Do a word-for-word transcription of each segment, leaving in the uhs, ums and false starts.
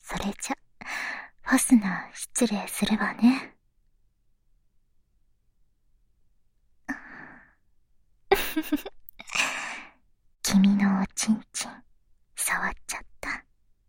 それじゃ、ファスナー失礼するわね。君のおちんちん、触っちゃった。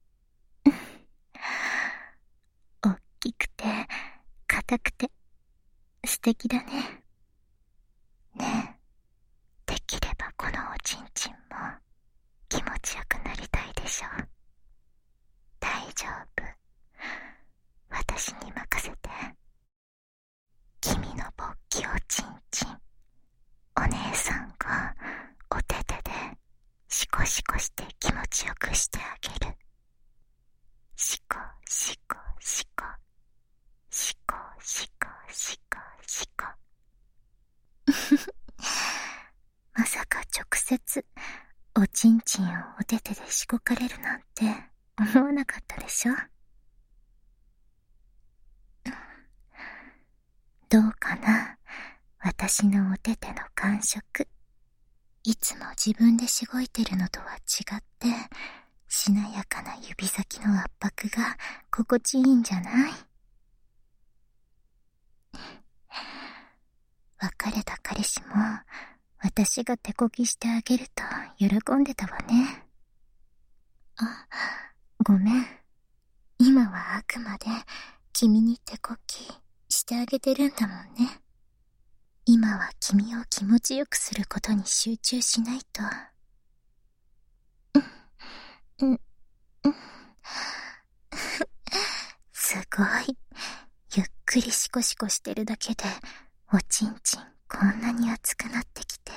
おっきくて、硬くて、素敵だね。ねえ、できればこのおちんちんも気持ちよくなりたいでしょ。大丈夫。私に任せて。君の勃起おちんちん、お姉さんがお手手でシコシコして気持ちよくしてあげる。シコシコシコ、シコシコシコシコ。まさか直接おちんちんをお手手でしごかれるなんて思わなかったでしょ。どうかな、私のお手手の感触。いつも自分でしごいてるのとは違って、しなやかな指先の圧迫が心地いいんじゃない？別れた彼氏も私が手こきしてあげると喜んでたわね。あ、ごめん。今はあくまで君に手こきしてあげてるんだもんね。今は君を気持ちよくすることに集中しないと。うん、うん、うん。すごい。ゆっくりシコシコしてるだけで、おちんちんこんなに熱くなってきて。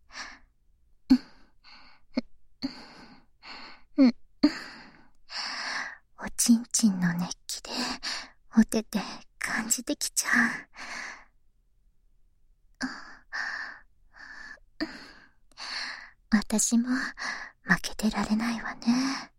うん、うん。おちんちんの熱気で、お手で感じてきちゃう。私も負けてられないわね。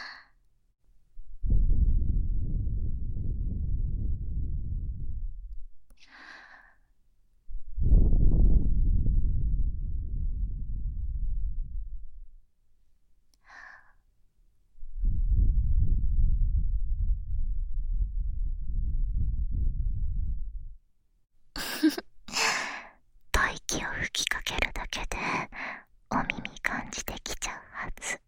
と息を吹きかけるだけでお耳感じてきちゃうはず。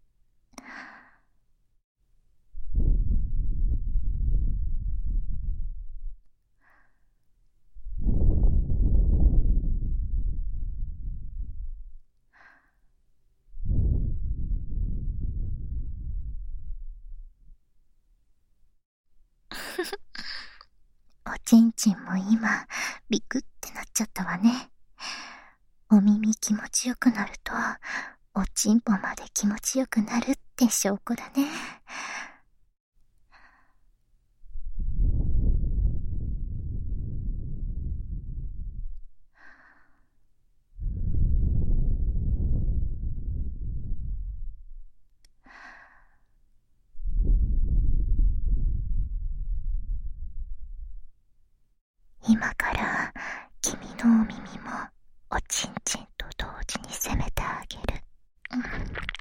おちんちんも今ビクってなっちゃったわね。お耳気持ちよくなるとおちんぽまで気持ちよくなるって証拠だね。今から君のお耳もおちんちんと同時に攻めてあげる。うん、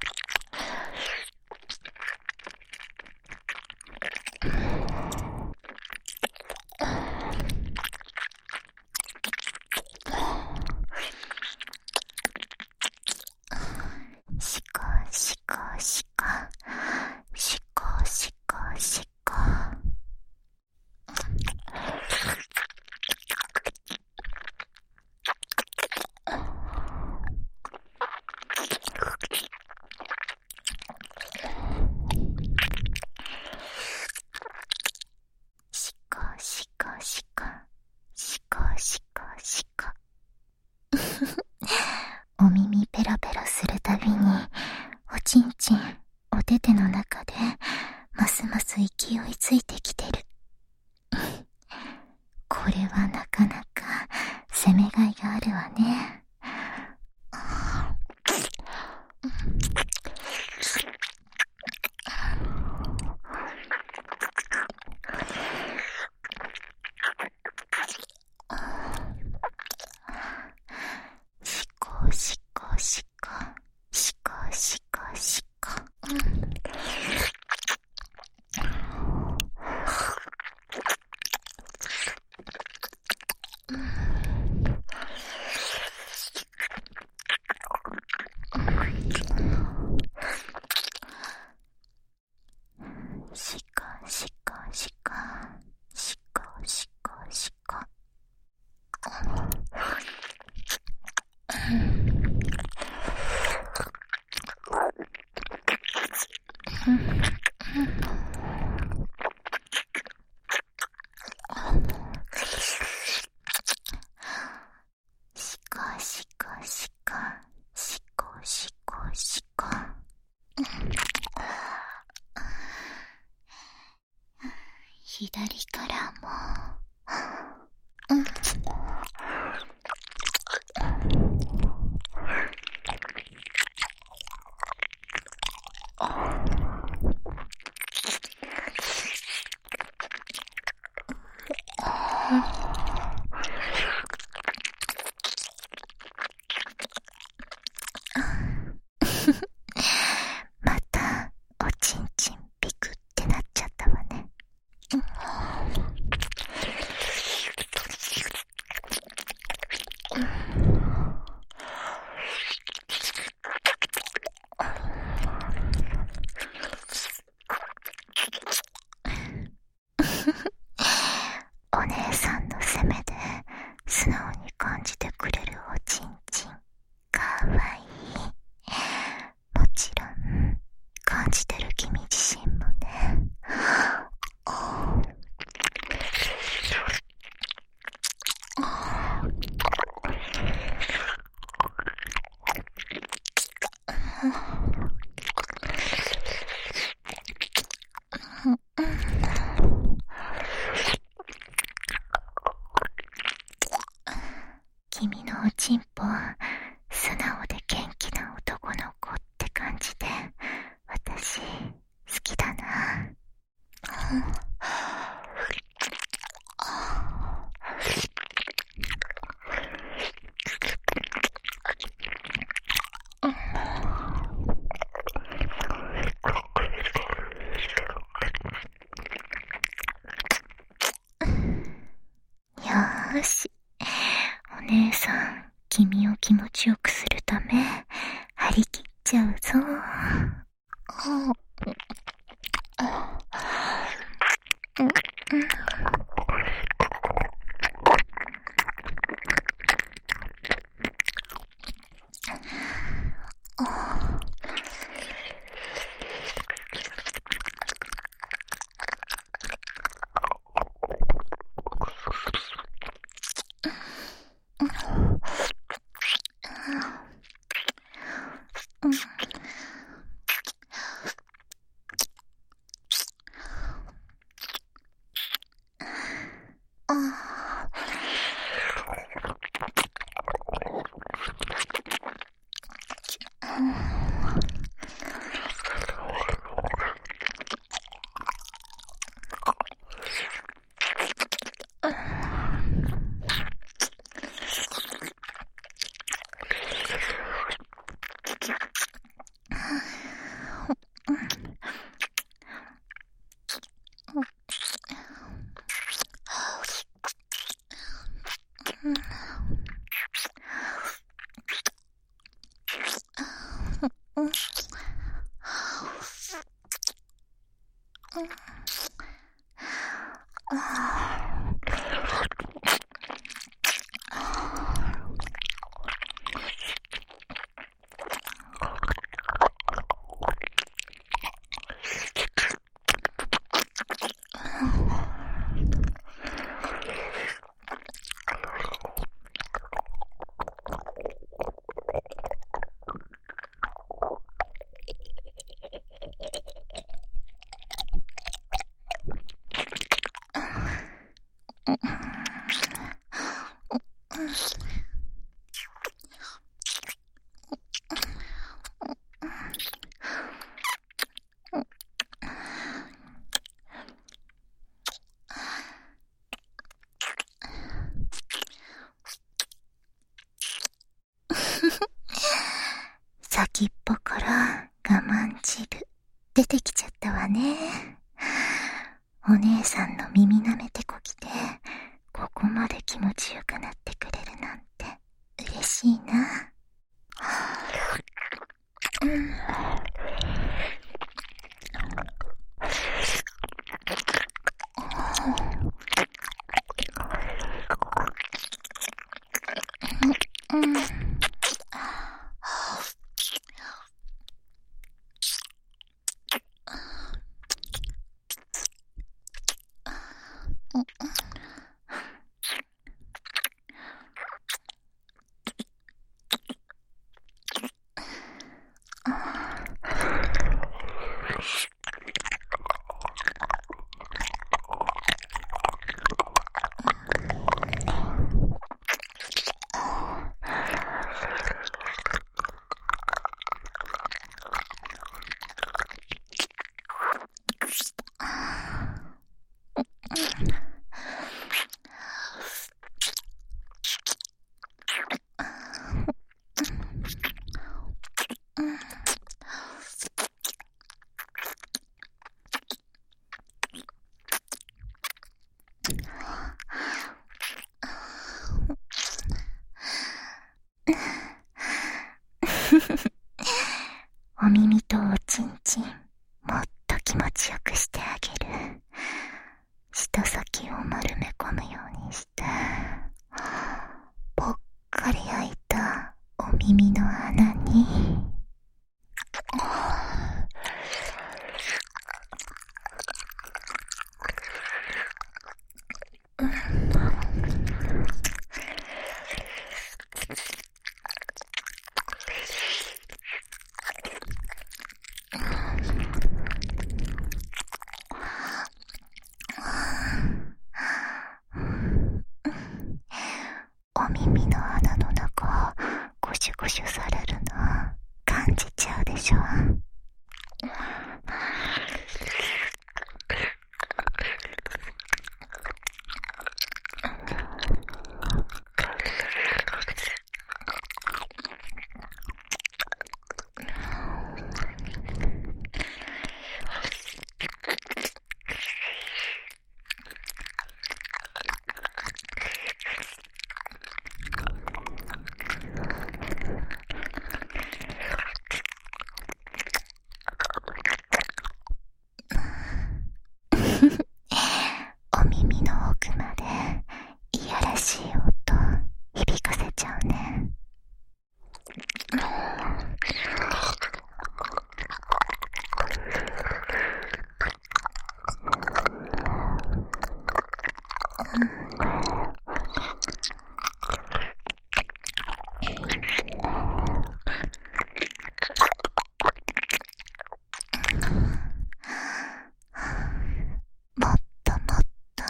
シコシコシコ、シコシコシコ。シコシコシコ、シコシコシコ。お耳ペラペラするたびにおちんちんお手手の中でますます勢いついてきてる。これはなかなか攻めがいがあるわね。シコシコシコ、シコシコシコ。うん、 左からも、うん、またおちんちんピクってなっちゃったわね。お姉さんの攻めで素直に感じてくれるおちんちんかわいい。もちろん感じてる君自身もね。君のおちんぽ素直で元気な男の子って感じで私好きだな。よーし、お姉さん君を気持ちよくするため張り切っちゃうぞ。先っぽから我慢汁出てきちゃったわね。お姉さんの耳舐めてこきでここまで気持ちよくなってくれるなんて嬉しいな。うん、うん、 お耳とおちんちん、もっと気持ちよくしてあげる。舌先を丸め込むようにして、ぽっかり開いたお耳の穴に、お耳の穴の中ゴシュゴシュされるの感じちゃうでしょ。お耳の奥までいやらしい音響かせちゃうね。もっともっと、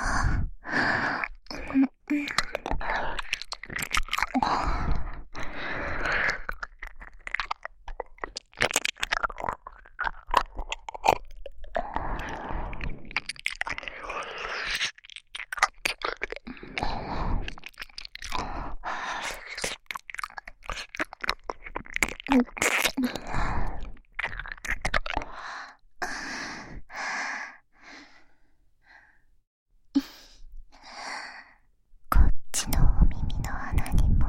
こっちのお耳の穴にも、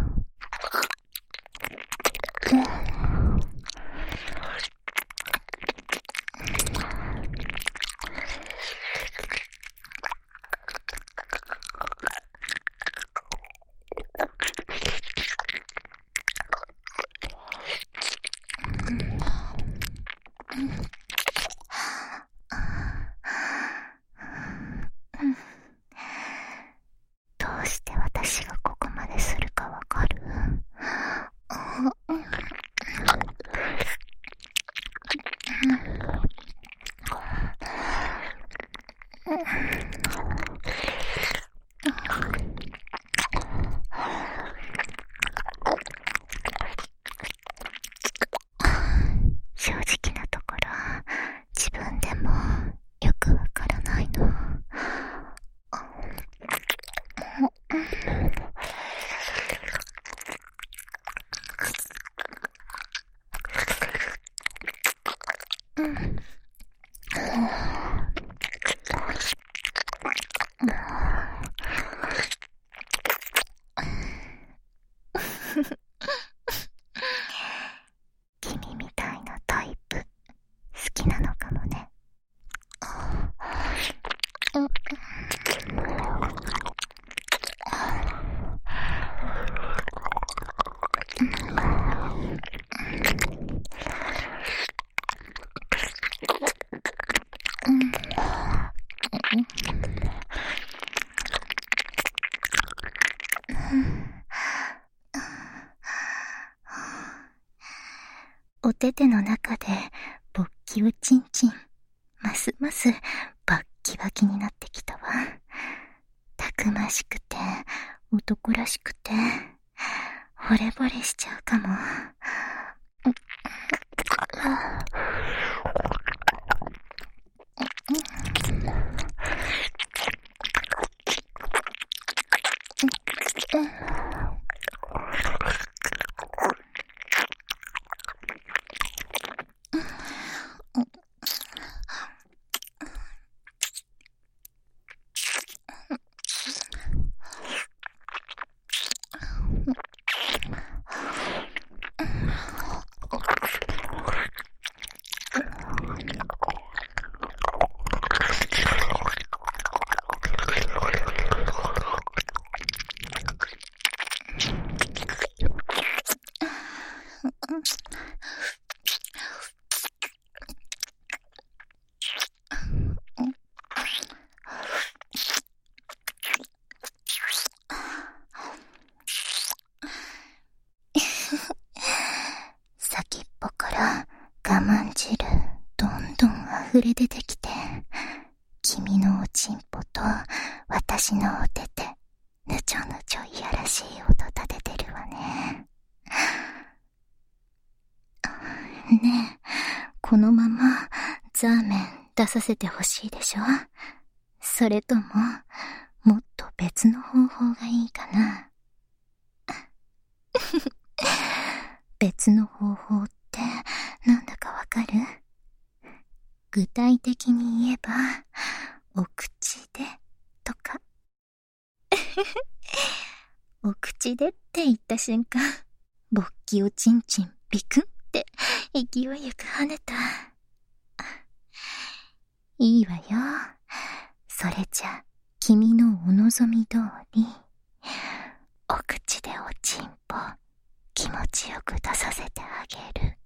どうして私がここまでするかわかる？正直なところ、自分でもよくわからないの。君みたいなタイプ好きなのかもね。お手手の中で勃起おちんちん、ますますバッキバキになってきたわ。たくましくて男らしくて惚れ惚れしちゃうかも。 溢れ出てきて、君のおちんぽと私のお手でぬちょぬちょいやらしい音立ててるわね。ねえ、このままザーメン出させてほしいでしょ？それとももっと別の方法がいいかな？別の方法ってなんだかわかる？具体的に言えば、お口でとか。お口でって言った瞬間、勃起おちんちんビクンって勢いよく跳ねた。いいわよ。それじゃ、君のお望み通り、お口でおちんぽ気持ちよく出させてあげる。